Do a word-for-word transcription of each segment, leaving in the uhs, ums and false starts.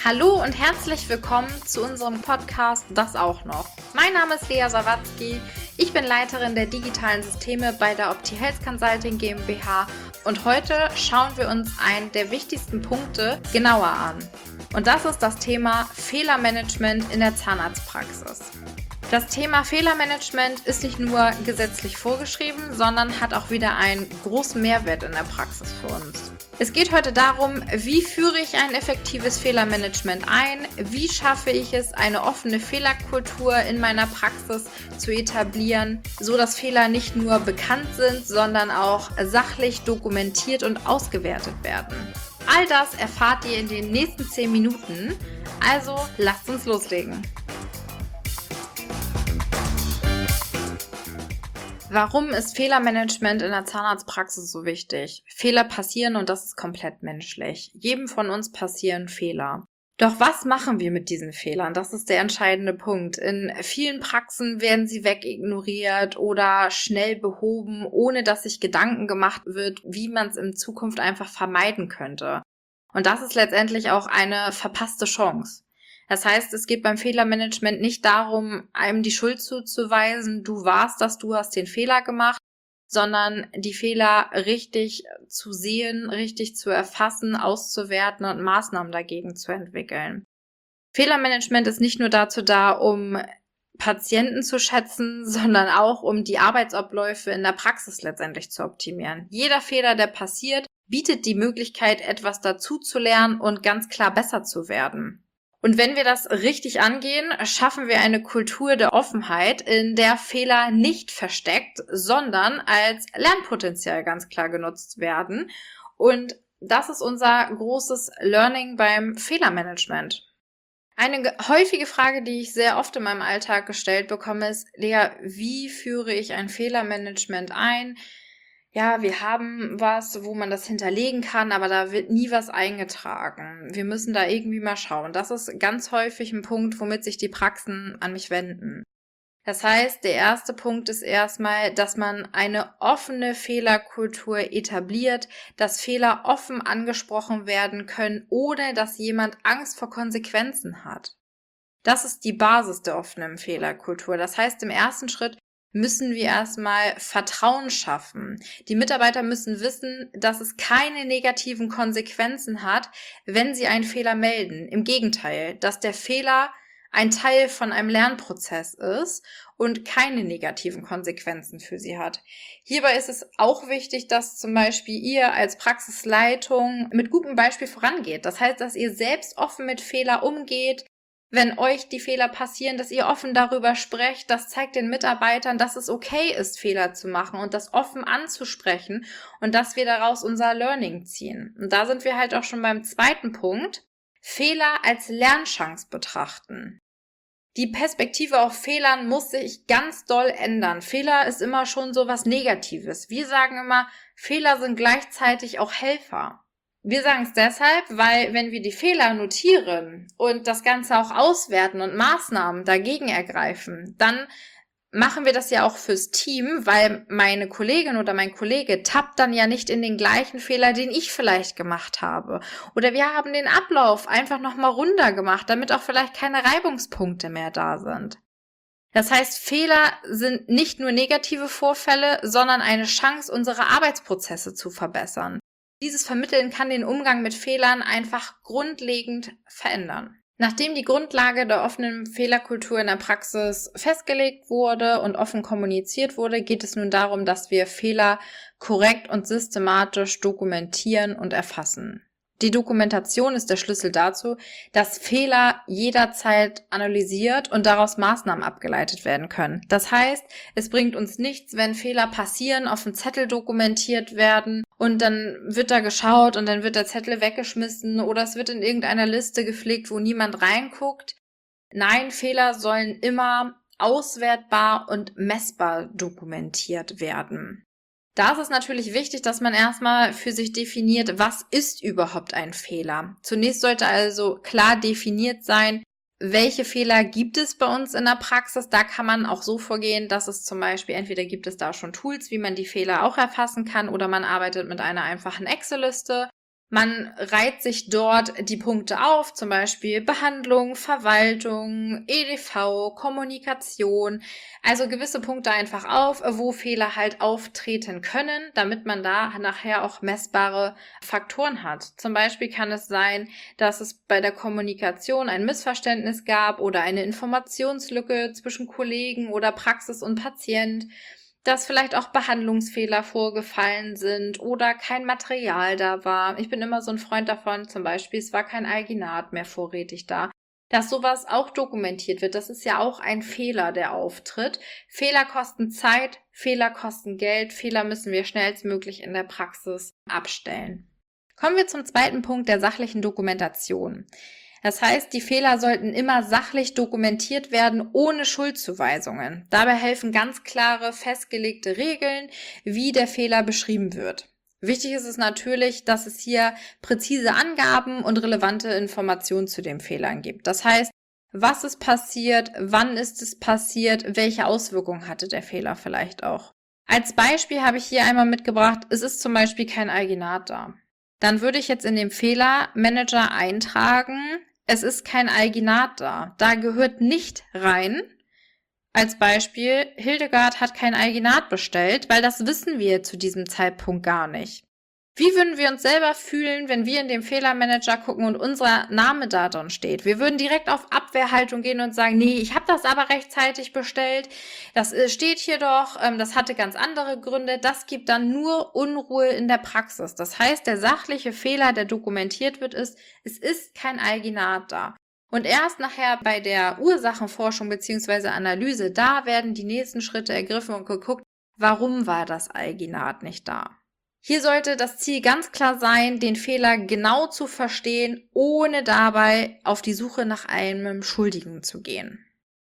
Hallo und herzlich willkommen zu unserem Podcast Das auch noch. Mein Name ist Lea Sawatzki, ich bin Leiterin der digitalen Systeme bei der OptiHealth Consulting GmbH und heute schauen wir uns einen der wichtigsten Punkte genauer an. Und das ist das Thema Fehlermanagement in der Zahnarztpraxis. Das Thema Fehlermanagement ist nicht nur gesetzlich vorgeschrieben, sondern hat auch wieder einen großen Mehrwert in der Praxis für uns. Es geht heute darum, wie führe ich ein effektives Fehlermanagement ein, wie schaffe ich es, eine offene Fehlerkultur in meiner Praxis zu etablieren, so dass Fehler nicht nur bekannt sind, sondern auch sachlich dokumentiert und ausgewertet werden. All das erfahrt ihr in den nächsten zehn Minuten, also lasst uns loslegen. Warum ist Fehlermanagement in der Zahnarztpraxis so wichtig? Fehler passieren und das ist komplett menschlich. Jedem von uns passieren Fehler. Doch was machen wir mit diesen Fehlern? Das ist der entscheidende Punkt. In vielen Praxen werden sie wegignoriert oder schnell behoben, ohne dass sich Gedanken gemacht wird, wie man es in Zukunft einfach vermeiden könnte. Und das ist letztendlich auch eine verpasste Chance. Das heißt, es geht beim Fehlermanagement nicht darum, einem die Schuld zuzuweisen, du warst das, du hast den Fehler gemacht, sondern die Fehler richtig zu sehen, richtig zu erfassen, auszuwerten und Maßnahmen dagegen zu entwickeln. Fehlermanagement ist nicht nur dazu da, um Patienten zu schätzen, sondern auch, um die Arbeitsabläufe in der Praxis letztendlich zu optimieren. Jeder Fehler, der passiert, bietet die Möglichkeit, etwas dazu zu lernen und ganz klar besser zu werden. Und wenn wir das richtig angehen, schaffen wir eine Kultur der Offenheit, in der Fehler nicht versteckt, sondern als Lernpotenzial ganz klar genutzt werden. Und das ist unser großes Learning beim Fehlermanagement. Eine häufige Frage, die ich sehr oft in meinem Alltag gestellt bekomme, ist, Lea, wie führe ich ein Fehlermanagement ein? Ja, wir haben was, wo man das hinterlegen kann, aber da wird nie was eingetragen. Wir müssen da irgendwie mal schauen. Das ist ganz häufig ein Punkt, womit sich die Praxen an mich wenden. Das heißt, der erste Punkt ist erstmal, dass man eine offene Fehlerkultur etabliert, dass Fehler offen angesprochen werden können, ohne dass jemand Angst vor Konsequenzen hat. Das ist die Basis der offenen Fehlerkultur. Das heißt, im ersten Schritt müssen wir erstmal Vertrauen schaffen. Die Mitarbeiter müssen wissen, dass es keine negativen Konsequenzen hat, wenn sie einen Fehler melden. Im Gegenteil, dass der Fehler ein Teil von einem Lernprozess ist und keine negativen Konsequenzen für sie hat. Hierbei ist es auch wichtig, dass zum Beispiel ihr als Praxisleitung mit gutem Beispiel vorangeht. Das heißt, dass ihr selbst offen mit Fehler umgeht. Wenn euch die Fehler passieren, dass ihr offen darüber sprecht, das zeigt den Mitarbeitern, dass es okay ist, Fehler zu machen und das offen anzusprechen und dass wir daraus unser Learning ziehen. Und da sind wir halt auch schon beim zweiten Punkt. Fehler als Lernchance betrachten. Die Perspektive auf Fehlern muss sich ganz doll ändern. Fehler ist immer schon so was Negatives. Wir sagen immer, Fehler sind gleichzeitig auch Helfer. Wir sagen es deshalb, weil wenn wir die Fehler notieren und das Ganze auch auswerten und Maßnahmen dagegen ergreifen, dann machen wir das ja auch fürs Team, weil meine Kollegin oder mein Kollege tappt dann ja nicht in den gleichen Fehler, den ich vielleicht gemacht habe. Oder wir haben den Ablauf einfach nochmal runder gemacht, damit auch vielleicht keine Reibungspunkte mehr da sind. Das heißt, Fehler sind nicht nur negative Vorfälle, sondern eine Chance, unsere Arbeitsprozesse zu verbessern. Dieses Vermitteln kann den Umgang mit Fehlern einfach grundlegend verändern. Nachdem die Grundlage der offenen Fehlerkultur in der Praxis festgelegt wurde und offen kommuniziert wurde, geht es nun darum, dass wir Fehler korrekt und systematisch dokumentieren und erfassen. Die Dokumentation ist der Schlüssel dazu, dass Fehler jederzeit analysiert und daraus Maßnahmen abgeleitet werden können. Das heißt, es bringt uns nichts, wenn Fehler passieren, auf dem Zettel dokumentiert werden und dann wird da geschaut und dann wird der Zettel weggeschmissen oder es wird in irgendeiner Liste gepflegt, wo niemand reinguckt. Nein, Fehler sollen immer auswertbar und messbar dokumentiert werden. Da ist es natürlich wichtig, dass man erstmal für sich definiert, was ist überhaupt ein Fehler. Zunächst sollte also klar definiert sein, welche Fehler gibt es bei uns in der Praxis. Da kann man auch so vorgehen, dass es zum Beispiel, entweder gibt es da schon Tools, wie man die Fehler auch erfassen kann, oder man arbeitet mit einer einfachen Excel-Liste. Man reiht sich dort die Punkte auf, zum Beispiel Behandlung, Verwaltung, E D V, Kommunikation, also gewisse Punkte einfach auf, wo Fehler halt auftreten können, damit man da nachher auch messbare Faktoren hat. Zum Beispiel kann es sein, dass es bei der Kommunikation ein Missverständnis gab oder eine Informationslücke zwischen Kollegen oder Praxis und Patient, dass vielleicht auch Behandlungsfehler vorgefallen sind oder kein Material da war. Ich bin immer so ein Freund davon, zum Beispiel, es war kein Alginat mehr vorrätig da. Dass sowas auch dokumentiert wird, das ist ja auch ein Fehler, der auftritt. Fehler kosten Zeit, Fehler kosten Geld, Fehler müssen wir schnellstmöglich in der Praxis abstellen. Kommen wir zum zweiten Punkt der sachlichen Dokumentation. Das heißt, die Fehler sollten immer sachlich dokumentiert werden, ohne Schuldzuweisungen. Dabei helfen ganz klare, festgelegte Regeln, wie der Fehler beschrieben wird. Wichtig ist es natürlich, dass es hier präzise Angaben und relevante Informationen zu den Fehlern gibt. Das heißt, was ist passiert, wann ist es passiert, welche Auswirkungen hatte der Fehler vielleicht auch. Als Beispiel habe ich hier einmal mitgebracht, es ist zum Beispiel kein Alginat da. Dann würde ich jetzt in dem Fehlermanager eintragen, es ist kein Alginat da. Da gehört nicht rein. Als Beispiel, Hildegard hat kein Alginat bestellt, weil das wissen wir zu diesem Zeitpunkt gar nicht. Wie würden wir uns selber fühlen, wenn wir in dem Fehlermanager gucken und unser Name da drin steht? Wir würden direkt auf Abwehrhaltung gehen und sagen, nee, ich habe das aber rechtzeitig bestellt, das steht hier doch, das hatte ganz andere Gründe. Das gibt dann nur Unruhe in der Praxis. Das heißt, der sachliche Fehler, der dokumentiert wird, ist, es ist kein Alginat da. Und erst nachher bei der Ursachenforschung bzw. Analyse, da werden die nächsten Schritte ergriffen und geguckt, warum war das Alginat nicht da. Hier sollte das Ziel ganz klar sein, den Fehler genau zu verstehen, ohne dabei auf die Suche nach einem Schuldigen zu gehen.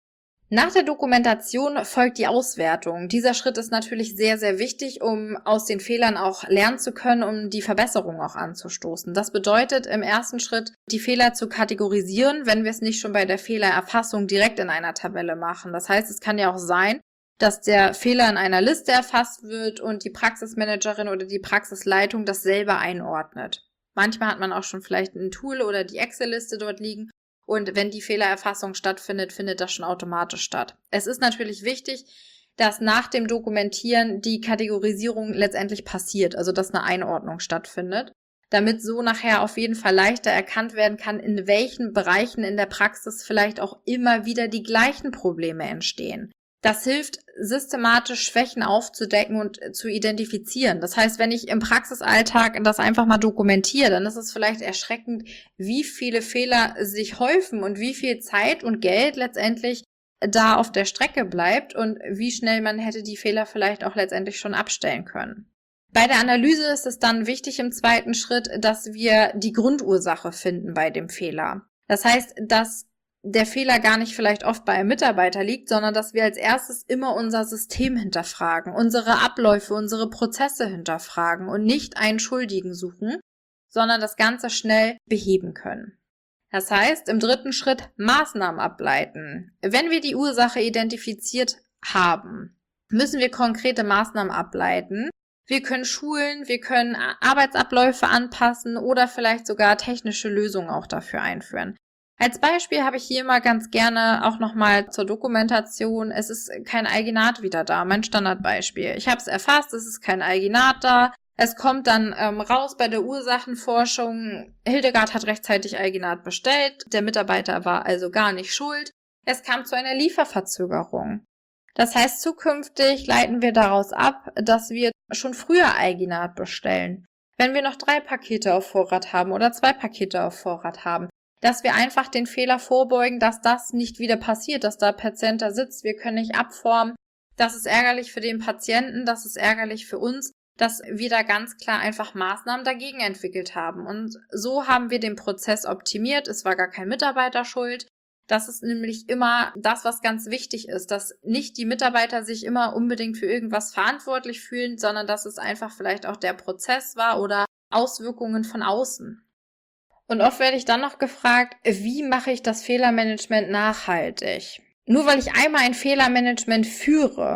Nach der Dokumentation folgt die Auswertung. Dieser Schritt ist natürlich sehr, sehr wichtig, um aus den Fehlern auch lernen zu können, um die Verbesserung auch anzustoßen. Das bedeutet im ersten Schritt, die Fehler zu kategorisieren, wenn wir es nicht schon bei der Fehlererfassung direkt in einer Tabelle machen. Das heißt, es kann ja auch sein, dass der Fehler in einer Liste erfasst wird und die Praxismanagerin oder die Praxisleitung das selber einordnet. Manchmal hat man auch schon vielleicht ein Tool oder die Excel-Liste dort liegen und wenn die Fehlererfassung stattfindet, findet das schon automatisch statt. Es ist natürlich wichtig, dass nach dem Dokumentieren die Kategorisierung letztendlich passiert, also dass eine Einordnung stattfindet, damit so nachher auf jeden Fall leichter erkannt werden kann, in welchen Bereichen in der Praxis vielleicht auch immer wieder die gleichen Probleme entstehen. Das hilft, systematisch Schwächen aufzudecken und zu identifizieren. Das heißt, wenn ich im Praxisalltag das einfach mal dokumentiere, dann ist es vielleicht erschreckend, wie viele Fehler sich häufen und wie viel Zeit und Geld letztendlich da auf der Strecke bleibt und wie schnell man hätte die Fehler vielleicht auch letztendlich schon abstellen können. Bei der Analyse ist es dann wichtig im zweiten Schritt, dass wir die Grundursache finden bei dem Fehler. Das heißt, dass der Fehler gar nicht vielleicht oft bei einem Mitarbeiter liegt, sondern dass wir als erstes immer unser System hinterfragen, unsere Abläufe, unsere Prozesse hinterfragen und nicht einen Schuldigen suchen, sondern das Ganze schnell beheben können. Das heißt, im dritten Schritt Maßnahmen ableiten. Wenn wir die Ursache identifiziert haben, müssen wir konkrete Maßnahmen ableiten. Wir können schulen, wir können Arbeitsabläufe anpassen oder vielleicht sogar technische Lösungen auch dafür einführen. Als Beispiel habe ich hier mal ganz gerne auch nochmal zur Dokumentation, es ist kein Alginat wieder da, mein Standardbeispiel. Ich habe es erfasst, es ist kein Alginat da. Es kommt dann ähm, raus bei der Ursachenforschung, Hildegard hat rechtzeitig Alginat bestellt, der Mitarbeiter war also gar nicht schuld. Es kam zu einer Lieferverzögerung. Das heißt, zukünftig leiten wir daraus ab, dass wir schon früher Alginat bestellen. Wenn wir noch drei Pakete auf Vorrat haben oder zwei Pakete auf Vorrat haben, dass wir einfach den Fehler vorbeugen, dass das nicht wieder passiert, dass da Patient da sitzt, wir können nicht abformen. Das ist ärgerlich für den Patienten, das ist ärgerlich für uns, dass wir da ganz klar einfach Maßnahmen dagegen entwickelt haben. Und so haben wir den Prozess optimiert, es war gar kein Mitarbeiter schuld. Das ist nämlich immer das, was ganz wichtig ist, dass nicht die Mitarbeiter sich immer unbedingt für irgendwas verantwortlich fühlen, sondern dass es einfach vielleicht auch der Prozess war oder Auswirkungen von außen. Und oft werde ich dann noch gefragt, wie mache ich das Fehlermanagement nachhaltig? Nur weil ich einmal ein Fehlermanagement führe,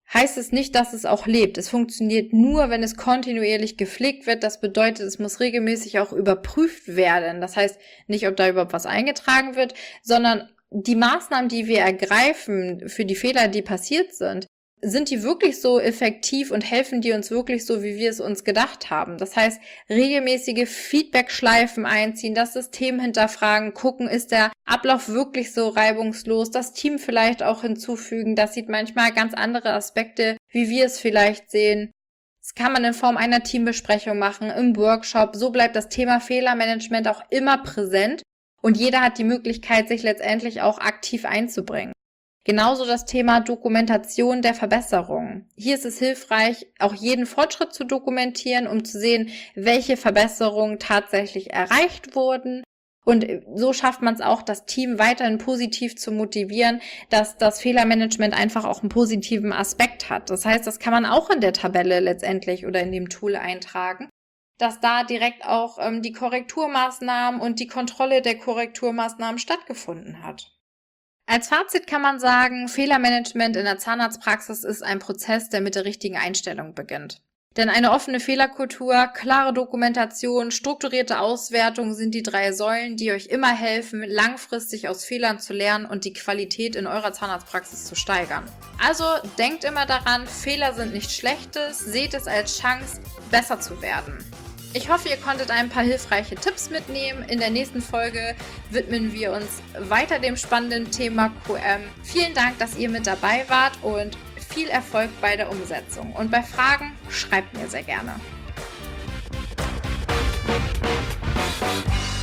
heißt es nicht, dass es auch lebt. Es funktioniert nur, wenn es kontinuierlich gepflegt wird. Das bedeutet, es muss regelmäßig auch überprüft werden. Das heißt nicht, ob da überhaupt was eingetragen wird, sondern die Maßnahmen, die wir ergreifen für die Fehler, die passiert sind, sind die wirklich so effektiv und helfen die uns wirklich so, wie wir es uns gedacht haben? Das heißt, regelmäßige Feedback-Schleifen einziehen, das System hinterfragen, gucken, ist der Ablauf wirklich so reibungslos, das Team vielleicht auch hinzufügen. Das sieht manchmal ganz andere Aspekte, wie wir es vielleicht sehen. Das kann man in Form einer Teambesprechung machen, im Workshop. So bleibt das Thema Fehlermanagement auch immer präsent und jeder hat die Möglichkeit, sich letztendlich auch aktiv einzubringen. Genauso das Thema Dokumentation der Verbesserungen. Hier ist es hilfreich, auch jeden Fortschritt zu dokumentieren, um zu sehen, welche Verbesserungen tatsächlich erreicht wurden. Und so schafft man es auch, das Team weiterhin positiv zu motivieren, dass das Fehlermanagement einfach auch einen positiven Aspekt hat. Das heißt, das kann man auch in der Tabelle letztendlich oder in dem Tool eintragen, dass da direkt auch ähm, die Korrekturmaßnahmen und die Kontrolle der Korrekturmaßnahmen stattgefunden hat. Als Fazit kann man sagen, Fehlermanagement in der Zahnarztpraxis ist ein Prozess, der mit der richtigen Einstellung beginnt. Denn eine offene Fehlerkultur, klare Dokumentation, strukturierte Auswertung sind die drei Säulen, die euch immer helfen, langfristig aus Fehlern zu lernen und die Qualität in eurer Zahnarztpraxis zu steigern. Also denkt immer daran, Fehler sind nichts Schlechtes, seht es als Chance, besser zu werden. Ich hoffe, ihr konntet ein paar hilfreiche Tipps mitnehmen. In der nächsten Folge widmen wir uns weiter dem spannenden Thema Q M. Vielen Dank, dass ihr mit dabei wart und viel Erfolg bei der Umsetzung. Und bei Fragen schreibt mir sehr gerne.